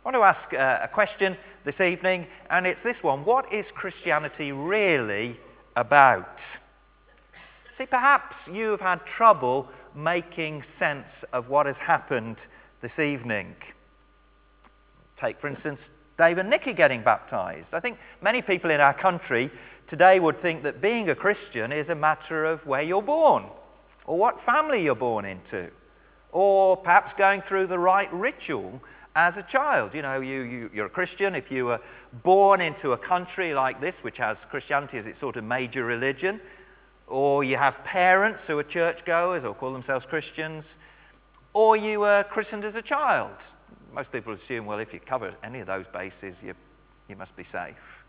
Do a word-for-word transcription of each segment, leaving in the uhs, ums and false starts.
I want to ask uh, a question this evening, and it's this one. What is Christianity really about? See, perhaps you've had trouble making sense of what has happened this evening. Take, for instance, Dave and Nikki getting baptized. I think many people in our country today would think that being a Christian is a matter of where you're born, or what family you're born into, or perhaps going through the right ritual as a child. You know, you, you, you're a Christian if you were born into a country like this, which has Christianity as its sort of major religion, or you have parents who are churchgoers or call themselves Christians, or you were christened as a child. Most people assume, well, if you cover any of those bases, you, you must be safe.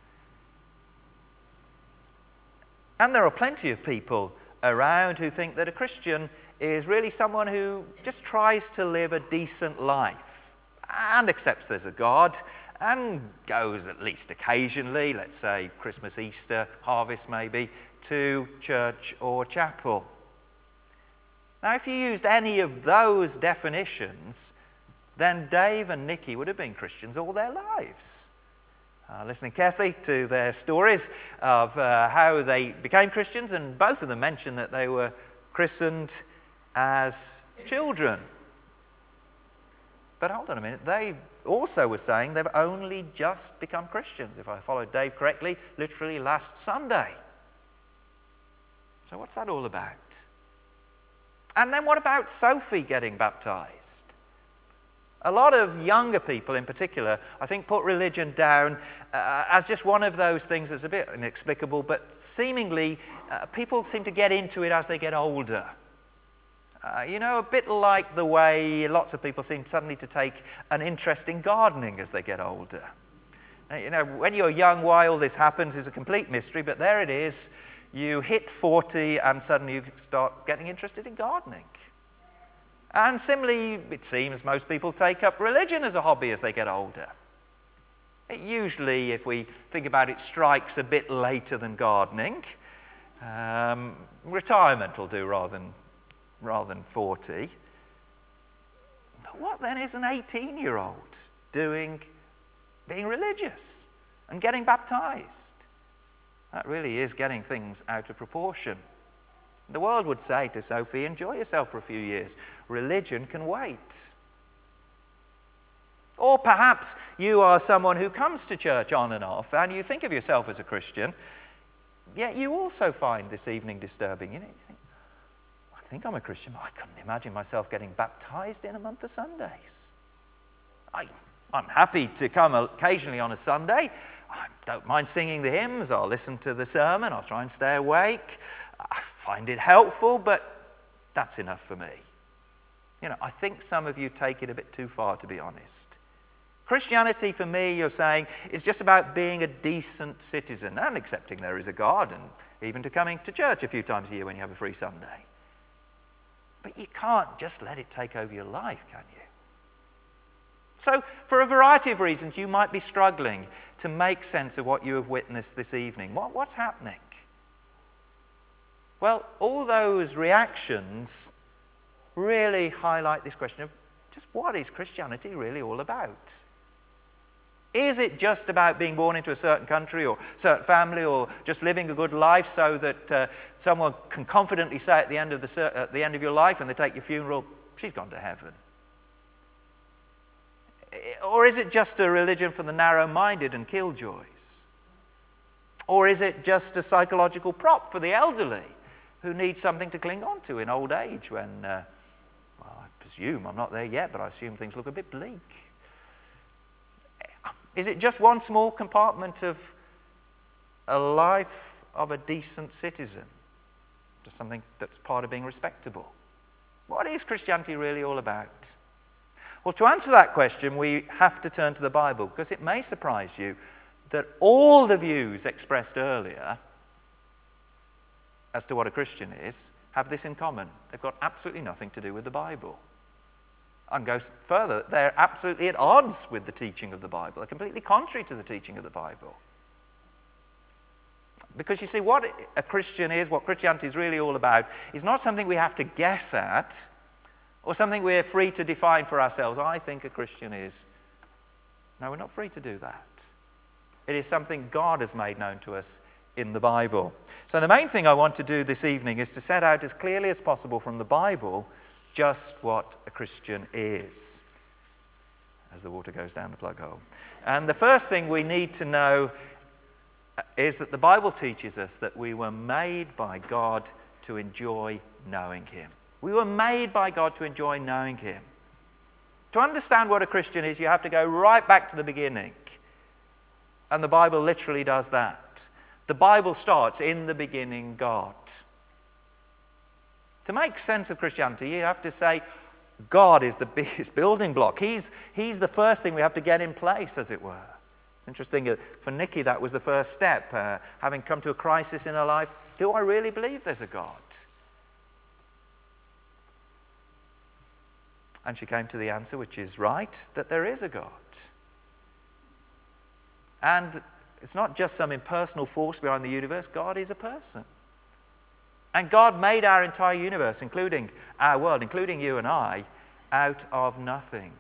And there are plenty of people around who think that a Christian is really someone who just tries to live a decent life and accepts there's a God and goes at least occasionally, let's say Christmas, Easter, harvest maybe, to church or chapel. Now, if you used any of those definitions, then Dave and Nikki would have been Christians all their lives. Uh, listening carefully to their stories of uh, how they became Christians, and both of them mentioned that they were christened as children. But hold on a minute, they also were saying they've only just become Christians, if I followed Dave correctly, literally last Sunday. So what's that all about? And then what about Sophie getting baptized? A lot of younger people in particular, I think, put religion down uh, as just one of those things that's a bit inexplicable, but seemingly uh, people seem to get into it as they get older. Uh, you know, a bit like the way lots of people seem suddenly to take an interest in gardening as they get older. Now, you know, when you're young, why all this happens is a complete mystery, but there it is. You hit forty and suddenly you start getting interested in gardening. And similarly, it seems most people take up religion as a hobby as they get older. It usually, if we think about it, strikes a bit later than gardening. Um, retirement will do rather than, rather than forty. But what then is an eighteen-year-old doing, being religious and getting baptized? That really is getting things out of proportion. The world would say to Sophie, enjoy yourself for a few years. Religion can wait. Or perhaps you are someone who comes to church on and off and you think of yourself as a Christian, yet you also find this evening disturbing. You know, you think, I think I'm a Christian, but I couldn't imagine myself getting baptized in a month of Sundays. I, I'm happy to come occasionally on a Sunday. I don't mind singing the hymns. I'll listen to the sermon. I'll try and stay awake. I find it helpful, but that's enough for me. You know, I think some of you take it a bit too far, to be honest. Christianity, for me, you're saying, is just about being a decent citizen and accepting there is a God, and even to coming to church a few times a year when you have a free Sunday. But you can't just let it take over your life, can you? So, for a variety of reasons, you might be struggling to make sense of what you have witnessed this evening. What, what's happening? Well, all those reactions really highlight this question of just what is Christianity really all about? Is it just about being born into a certain country or certain family, or just living a good life so that uh, someone can confidently say at the end of the at the end of your life, when they take your funeral, she's gone to heaven? Or is it just a religion for the narrow-minded and killjoys? Or is it just a psychological prop for the elderly who need something to cling on to in old age when, uh, well, I presume, I'm not there yet, but I assume things look a bit bleak? Is it just one small compartment of a life of a decent citizen? Just something that's part of being respectable? What is Christianity really all about? Well, to answer that question, we have to turn to the Bible, because it may surprise you that all the views expressed earlier as to what a Christian is have this in common. They've got absolutely nothing to do with the Bible. I can go further. They're absolutely at odds with the teaching of the Bible. They're completely contrary to the teaching of the Bible. Because you see, what a Christian is, what Christianity is really all about, is not something we have to guess at, or something we're free to define for ourselves. I think a Christian is No, we're not free to do that. It is something God has made known to us in the Bible. So the main thing I want to do this evening is to set out as clearly as possible from the Bible just what a Christian is, as the water goes down the plug hole. And the first thing we need to know is that the Bible teaches us that we were made by God to enjoy knowing Him. We were made by God to enjoy knowing Him. To understand what a Christian is, you have to go right back to the beginning. And the Bible literally does that. The Bible starts, in the beginning, God. To make sense of Christianity, you have to say, God is the biggest building block. He's, he's the first thing we have to get in place, as it were. It's interesting, uh, for Nikki, that was the first step. Uh, having come to a crisis in her life, do I really believe there's a God? And she came to the answer, which is right, that there is a God. And it's not just some impersonal force behind the universe. God is a person. And God made our entire universe, including our world, including you and I, out of nothing.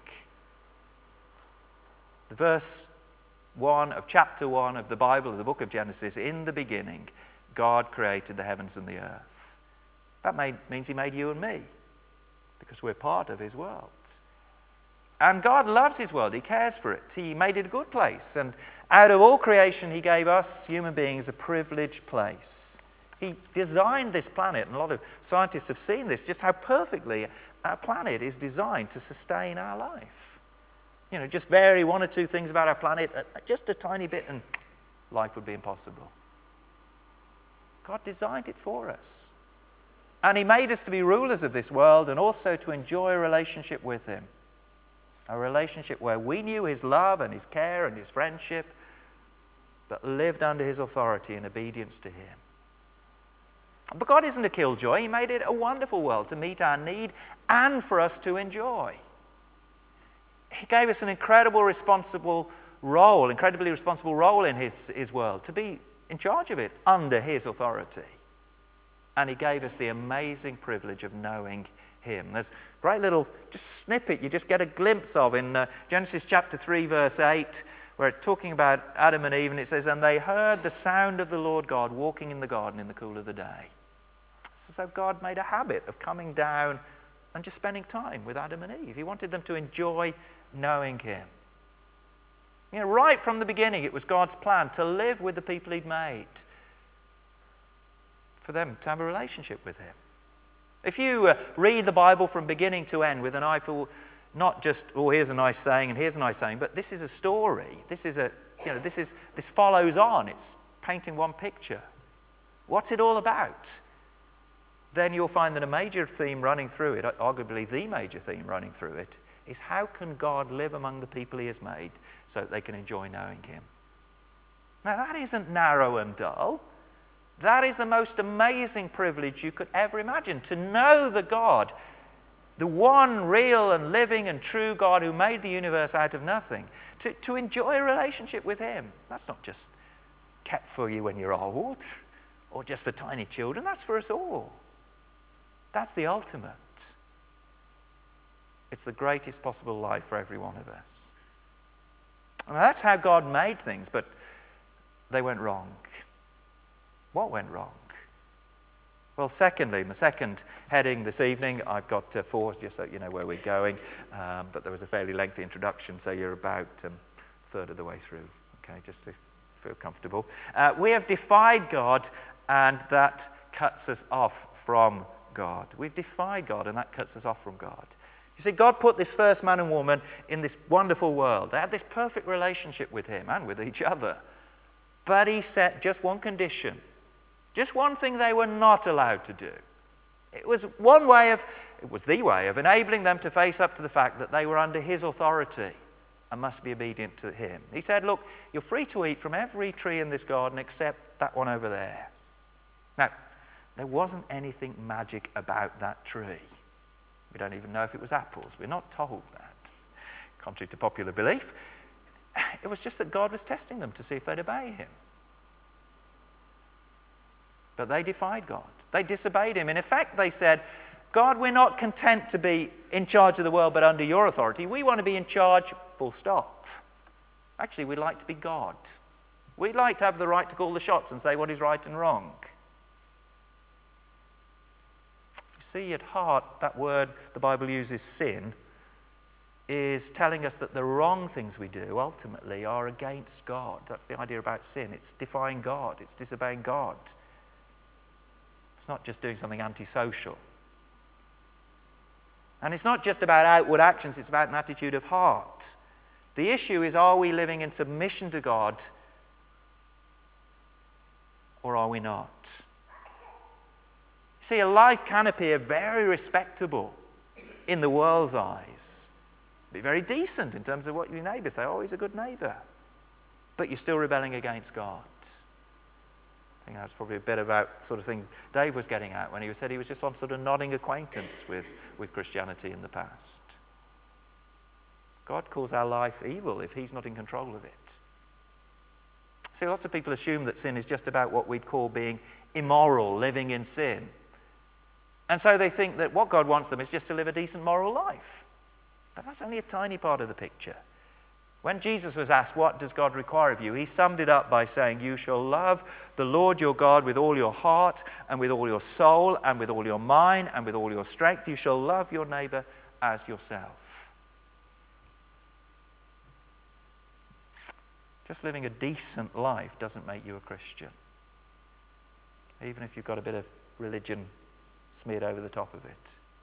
The verse one of chapter one of the Bible, of the book of Genesis, in the beginning, God created the heavens and the earth. That made, means He made you and me, because we're part of His world. And God loves His world. He cares for it. He made it a good place. And out of all creation, He gave us, human beings, a privileged place. He designed this planet, and a lot of scientists have seen this, just how perfectly our planet is designed to sustain our life. You know, just vary one or two things about our planet, just a tiny bit, and life would be impossible. God designed it for us. And He made us to be rulers of this world and also to enjoy a relationship with Him. A relationship where we knew His love and His care and His friendship, but lived under His authority in obedience to Him. But God isn't a killjoy. He made it a wonderful world to meet our need and for us to enjoy. He gave us an incredible responsible role, incredibly responsible role in His, His world, to be in charge of it under His authority. And He gave us the amazing privilege of knowing Him. There's a great little just snippet you just get a glimpse of in uh, Genesis chapter three, verse eight, where it's talking about Adam and Eve, and it says, "And they heard the sound of the Lord God walking in the garden in the cool of the day." So God made a habit of coming down and just spending time with Adam and Eve. He wanted them to enjoy knowing Him. You know, right from the beginning, it was God's plan to live with the people He'd made, for them to have a relationship with Him. If you uh, read the Bible from beginning to end with an eye for not just, oh, here's a nice saying and here's a nice saying, but this is a story. This is a, you know, this is this follows on. It's painting one picture. What's it all about? Then you'll find that a major theme running through it, arguably the major theme running through it, is how can God live among the people He has made so that they can enjoy knowing Him? Now that isn't narrow and dull. That is the most amazing privilege you could ever imagine, to know the God, the one real and living and true God who made the universe out of nothing, to, to enjoy a relationship with Him. That's not just kept for you when you're old or just for tiny children. That's for us all. That's the ultimate. It's the greatest possible life for every one of us. And that's how God made things, but they went wrong. What went wrong? Well, secondly, my second heading this evening, I've got uh, four, just so you know where we're going, um, but there was a fairly lengthy introduction, so you're about um, a third of the way through, okay, just to feel comfortable. Uh, we have defied God, and that cuts us off from God. We've defied God, and that cuts us off from God. You see, God put this first man and woman in this wonderful world. They had this perfect relationship with Him and with each other. But He set just one condition, just one thing they were not allowed to do. It was one way of, it was the way of enabling them to face up to the fact that they were under His authority and must be obedient to Him. He said, look, you're free to eat from every tree in this garden except that one over there. Now, there wasn't anything magic about that tree. We don't even know if it was apples. We're not told that, contrary to popular belief. It was just that God was testing them to see if they'd obey Him. But they defied God. They disobeyed Him. In effect, they said, God, we're not content to be in charge of the world but under Your authority. We want to be in charge, full stop. Actually, we'd like to be God. We'd like to have the right to call the shots and say what is right and wrong. You see, at heart, that word the Bible uses, sin, is telling us that the wrong things we do ultimately are against God. That's the idea about sin. It's defying God. It's disobeying God. It's not just doing something antisocial. And it's not just about outward actions, it's about an attitude of heart. The issue is, are we living in submission to God or are we not? See, a life can appear very respectable in the world's eyes. Be very decent in terms of what your neighbours say. Oh, he's a good neighbour. But you're still rebelling against God. I think that's probably a bit about sort of thing Dave was getting at when he said he was just on sort of nodding acquaintance with, with Christianity in the past. God calls our life evil if he's not in control of it. See, lots of people assume that sin is just about what we'd call being immoral, living in sin. And so they think that what God wants them is just to live a decent moral life. But that's only a tiny part of the picture. When Jesus was asked, what does God require of you? He summed it up by saying, you shall love the Lord your God with all your heart and with all your soul and with all your mind and with all your strength. You shall love your neighbour as yourself. Just living a decent life doesn't make you a Christian. Even if you've got a bit of religion smeared over the top of it.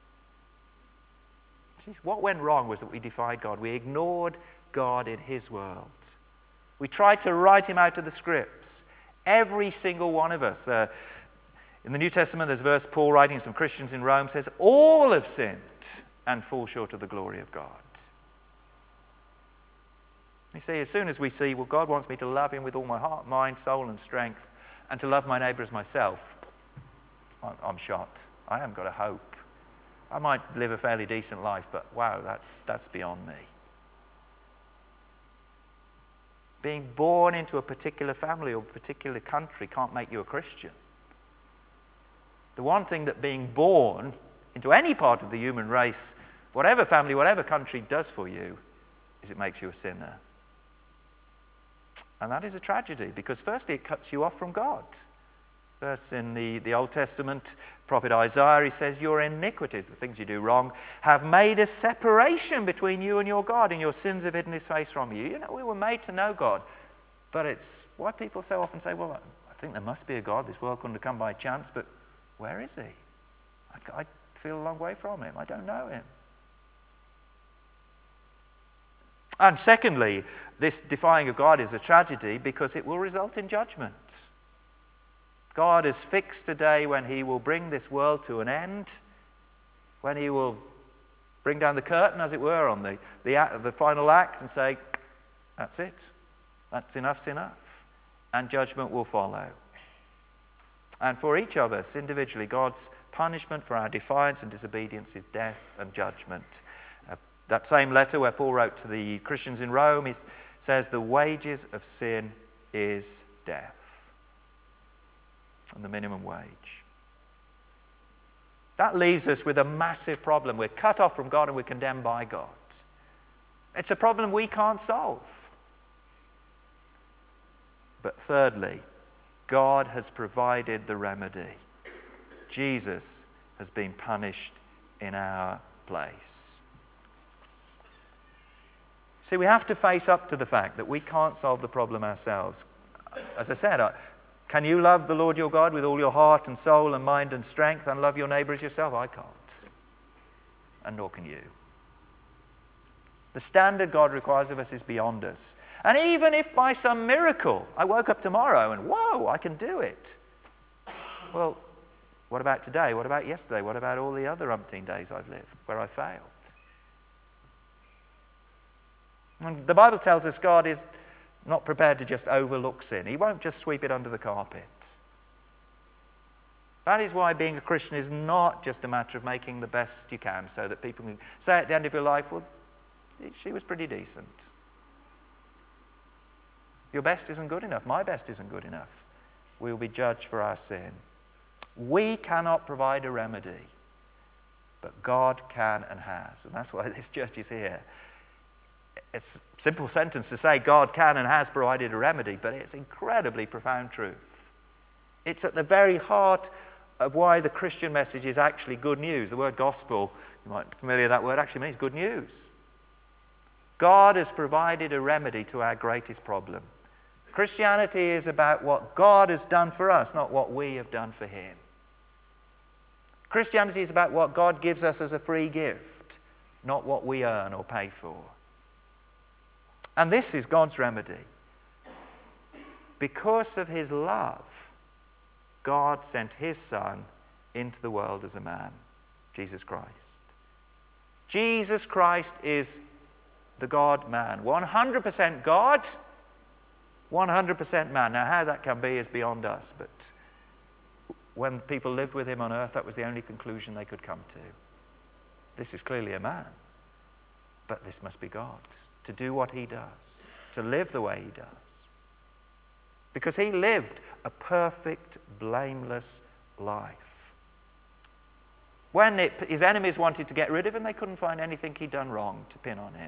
See, what went wrong was that we defied God. We ignored God in his world. We tried to write him out of the scripts. Every single one of us. Uh, in the New Testament, there's a verse Paul writing to some Christians in Rome says, all have sinned and fall short of the glory of God. You see, as soon as we see, well, God wants me to love him with all my heart, mind, soul, and strength, and to love my neighbour as myself, I'm, I'm shot. I haven't got a hope. I might live a fairly decent life, but wow, that's, that's beyond me. Being born into a particular family or a particular country can't make you a Christian. The one thing that being born into any part of the human race, whatever family, whatever country does for you, is it makes you a sinner. And that is a tragedy, because firstly it cuts you off from God. Verse in the, the Old Testament, prophet Isaiah, he says, your iniquities, the things you do wrong, have made a separation between you and your God, and your sins have hidden his face from you. You know, we were made to know God. But it's why people so often say, well, I think there must be a God. This world couldn't have come by chance, but where is he? I, I feel a long way from him. I don't know him. And secondly, this defying of God is a tragedy because it will result in judgment. God has fixed a day when he will bring this world to an end, when he will bring down the curtain, as it were, on the, the, act, the final act and say, that's it. That's enough's enough. And judgment will follow. And for each of us individually, God's punishment for our defiance and disobedience is death and judgment. Uh, that same letter where Paul wrote to the Christians in Rome, he says, the wages of sin is death. And the minimum wage. That leaves us with a massive problem. We're cut off from God and we're condemned by God. It's a problem we can't solve. But thirdly, God has provided the remedy. Jesus has been punished in our place. See, we have to face up to the fact that we can't solve the problem ourselves. As I said, I, can you love the Lord your God with all your heart and soul and mind and strength and love your neighbour as yourself? I can't. And nor can you. The standard God requires of us is beyond us. And even if by some miracle I woke up tomorrow and, whoa, I can do it. Well, what about today? What about yesterday? What about all the other umpteen days I've lived where I failed? And the Bible tells us God is not prepared to just overlook sin. He won't just sweep it under the carpet. That is why being a Christian is not just a matter of making the best you can so that people can say at the end of your life, well, she was pretty decent. Your best isn't good enough. My best isn't good enough. We will be judged for our sin. We cannot provide a remedy, but God can and has. And that's why this church is here. It's simple sentence to say God can and has provided a remedy, but it's incredibly profound truth. It's at the very heart of why the Christian message is actually good news. The word gospel, you might be familiar with that word, actually means good news. God has provided a remedy to our greatest problem. Christianity is about what God has done for us, not what we have done for him. Christianity is about what God gives us as a free gift, not what we earn or pay for. And this is God's remedy. Because of his love, God sent his Son into the world as a man, Jesus Christ. Jesus Christ is the God-man, one hundred percent God, one hundred percent man. Now, how that can be is beyond us, but when people lived with him on earth, that was the only conclusion they could come to. This is clearly a man, but this must be God, to do what he does, to live the way he does. Because he lived a perfect, blameless life. When it, his enemies wanted to get rid of him, they couldn't find anything he'd done wrong to pin on him.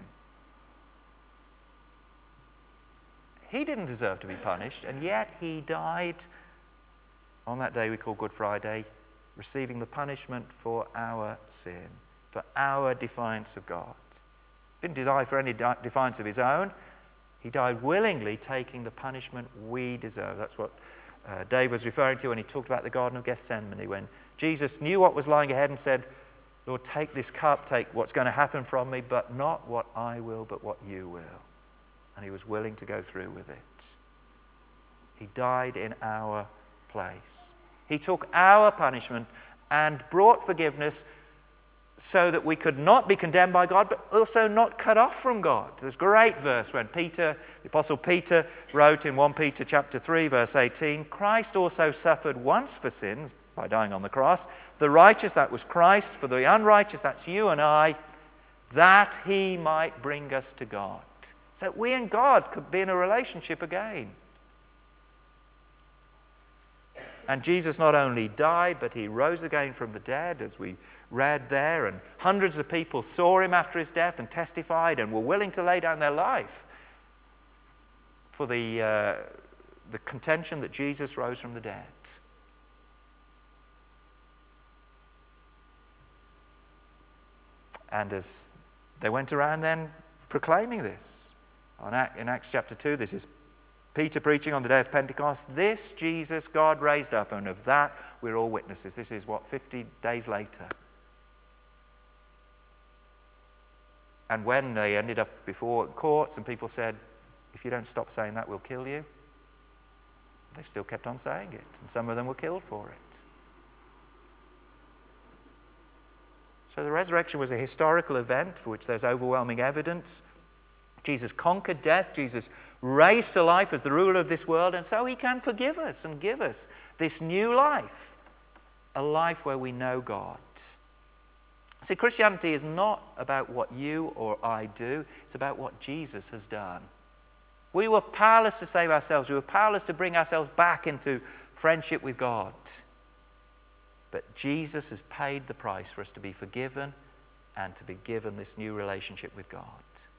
He didn't deserve to be punished, and yet he died on that day we call Good Friday, receiving the punishment for our sin, for our defiance of God. He didn't die for any defiance of his own. He died willingly, taking the punishment we deserve. That's what uh, Dave was referring to when he talked about the Garden of Gethsemane, when Jesus knew what was lying ahead and said, Lord, take this cup, take what's going to happen from me, but not what I will, but what you will. And he was willing to go through with it. He died in our place. He took our punishment and brought forgiveness so that we could not be condemned by God, but also not cut off from God. There's a great verse when Peter, the Apostle Peter, wrote in First Peter chapter three, verse eighteen, Christ also suffered once for sins by dying on the cross. The righteous, that was Christ, for the unrighteous, that's you and I, that he might bring us to God. So that we and God could be in a relationship again. And Jesus not only died, but he rose again from the dead, as we read there, and hundreds of people saw him after his death and testified and were willing to lay down their life for the, uh, the contention that Jesus rose from the dead. And as they went around then proclaiming this, on Act, in Acts chapter two, this is Peter preaching on the day of Pentecost, this Jesus God raised up, and of that we're all witnesses. This is what, fifty days later. And when they ended up before courts and people said, if you don't stop saying that, we'll kill you, they still kept on saying it. And some of them were killed for it. So the resurrection was a historical event for which there's overwhelming evidence. Jesus conquered death. Jesus raised to life as the ruler of this world, and so he can forgive us and give us this new life, a life where we know God. See, Christianity is not about what you or I do. It's about what Jesus has done. We were powerless to save ourselves. We were powerless to bring ourselves back into friendship with God. But Jesus has paid the price for us to be forgiven and to be given this new relationship with God.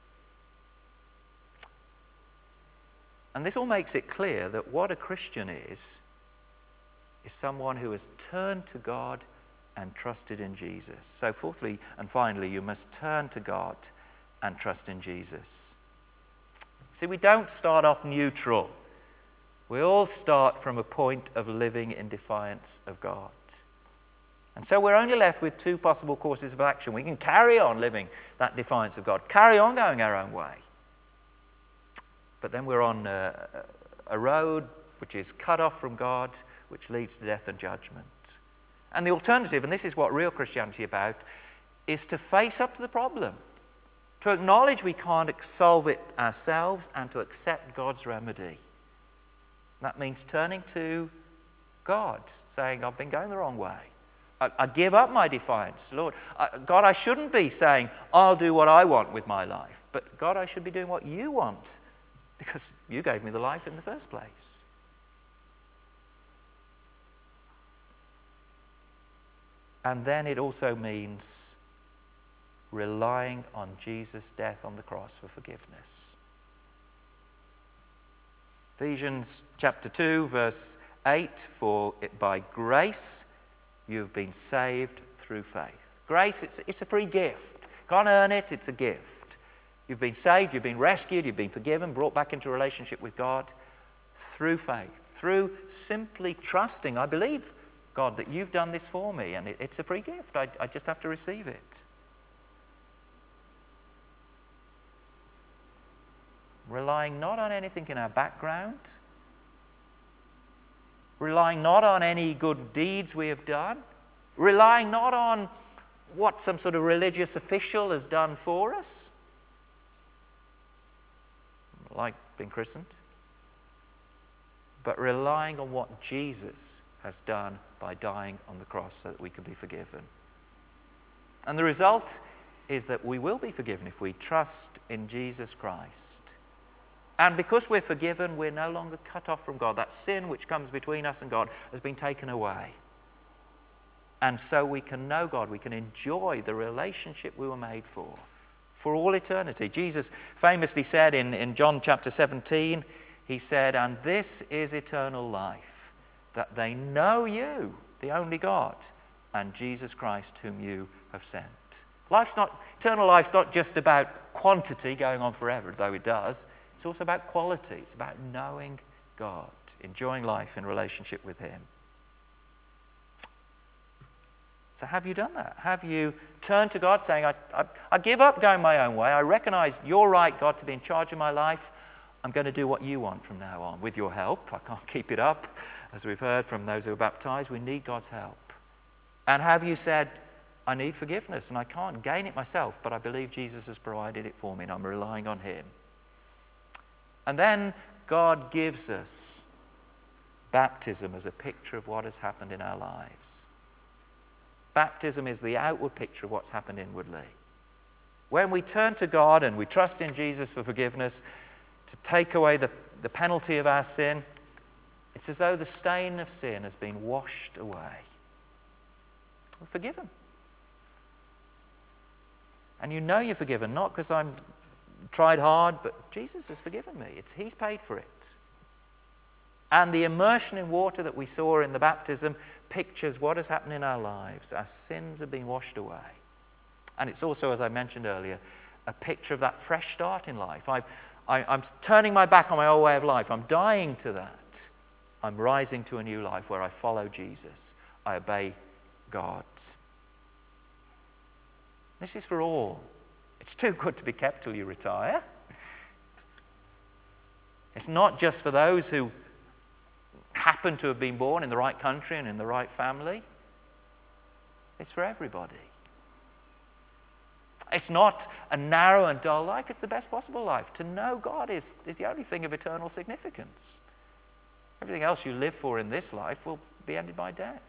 And this all makes it clear that what a Christian is, is someone who has turned to God and trusted in Jesus. So fourthly and finally, you must turn to God and trust in Jesus. See, we don't start off neutral. We all start from a point of living in defiance of God. And so we're only left with two possible courses of action. We can carry on living that defiance of God, carry on going our own way. But then we're on a, a road which is cut off from God, which leads to death and judgment. And the alternative, and this is what real Christianity is about, is to face up to the problem, to acknowledge we can't solve it ourselves, and to accept God's remedy. That means turning to God, saying, I've been going the wrong way. I, I give up my defiance. Lord, I, God, I shouldn't be saying, I'll do what I want with my life. But God, I should be doing what you want, because you gave me the life in the first place. And then it also means relying on Jesus' death on the cross for forgiveness. Ephesians chapter two, verse eight, for it by grace you've been saved through faith. Grace, it's, it's a free gift. Can't earn it, it's a gift. You've been saved, you've been rescued, you've been forgiven, brought back into relationship with God through faith, through simply trusting, I believe, God, that you've done this for me, and it, it's a free gift. I, I just have to receive it. Relying not on anything in our background, relying not on any good deeds we have done, relying not on what some sort of religious official has done for us, like being christened, but relying on what Jesus has done by dying on the cross so that we can be forgiven. And the result is that we will be forgiven if we trust in Jesus Christ. And because we're forgiven, we're no longer cut off from God. That sin which comes between us and God has been taken away. And so we can know God. We can enjoy the relationship we were made for, for all eternity. Jesus famously said in, in John chapter seventeen, he said, "And this is eternal life, that they know you, the only God, and Jesus Christ whom you have sent." Life's not, eternal life's not just about quantity going on forever, though it does. It's also about quality. It's about knowing God, enjoying life in relationship with Him. So have you done that? Have you turned to God saying, I, I, I give up going my own way. I recognize you're right, God, to be in charge of my life. I'm going to do what you want from now on with your help. I can't keep it up. As we've heard from those who are baptized, we need God's help. And have you said, I need forgiveness and I can't gain it myself, but I believe Jesus has provided it for me and I'm relying on Him. And then God gives us baptism as a picture of what has happened in our lives. Baptism is the outward picture of what's happened inwardly. When we turn to God and we trust in Jesus for forgiveness, to take away the, the penalty of our sin, it's as though the stain of sin has been washed away. We're forgiven. And you know you're forgiven, not because I'm tried hard, but Jesus has forgiven me. It's He's paid for it. And the immersion in water that we saw in the baptism pictures what has happened in our lives. Our sins have been washed away. And it's also, as I mentioned earlier, a picture of that fresh start in life. I've, I, I'm turning my back on my old way of life. I'm dying to that. I'm rising to a new life where I follow Jesus. I obey God. This is for all. It's too good to be kept till you retire. It's not just for those who happen to have been born in the right country and in the right family. It's for everybody. It's not a narrow and dull life. It's the best possible life. To know God is, is the only thing of eternal significance. Everything else you live for in this life will be ended by death.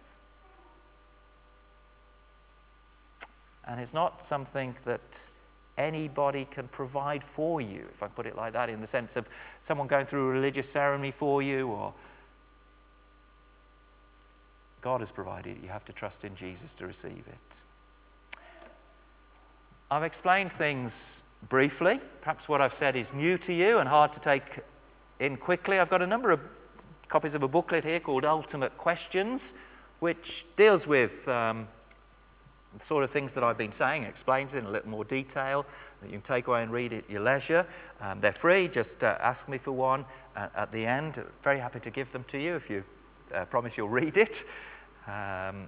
And it's not something that anybody can provide for you, if I put it like that, in the sense of someone going through a religious ceremony for you, or God has provided it. You have to trust in Jesus to receive it. I've explained things briefly. Perhaps what I've said is new to you and hard to take in quickly. I've got a number of copies of a booklet here called Ultimate Questions, which deals with um, the sort of things that I've been saying, explains it in a little more detail, that you can take away and read at your leisure. Um, they're free. Just uh, ask me for one uh, at the end. Very happy to give them to you if you uh, promise you'll read it. Um,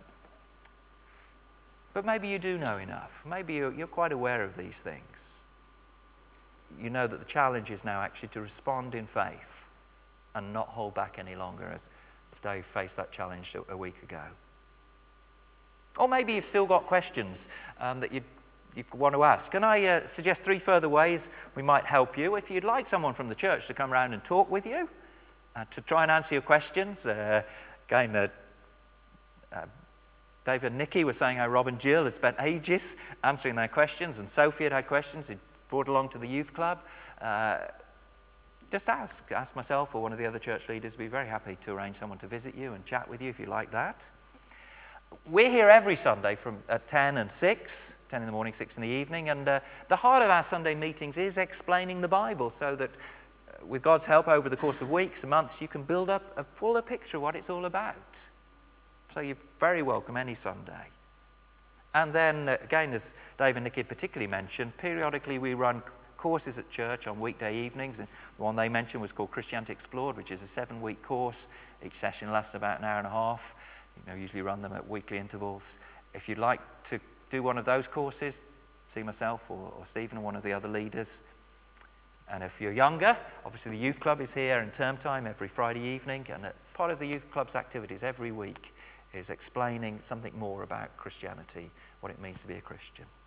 but maybe you do know enough. Maybe you're, you're quite aware of these things. You know that the challenge is now actually to respond in faith and not hold back any longer, as, as Dave faced that challenge a, a week ago. Or maybe you've still got questions um, that you you want to ask. Can I uh, suggest three further ways we might help you? If you'd like someone from the church to come around and talk with you, uh, to try and answer your questions, uh, again, uh, uh, David and Nikki were saying how Rob and Jill had spent ages answering their questions, and Sophie had had questions he'd brought along to the youth club. Uh, just ask. Ask myself or one of the other church leaders. We'd be very happy to arrange someone to visit you and chat with you if you like that. We're here every Sunday from at ten and six, ten in the morning, six in the evening, and uh, the heart of our Sunday meetings is explaining the Bible so that uh, with God's help over the course of weeks and months, you can build up a fuller picture of what it's all about. So you're very welcome any Sunday. And then, uh, again, as Dave and Nikki particularly mentioned, periodically we run courses at church on weekday evenings. And the one they mentioned was called Christianity Explored, which is a seven-week course. Each session lasts about an hour and a half. You know, usually run them at weekly intervals. If you'd like to do one of those courses, see myself or, or Stephen or one of the other leaders. And if you're younger, obviously the youth club is here in term time every Friday evening, and part of the youth club's activities every week is explaining something more about Christianity, what it means to be a Christian.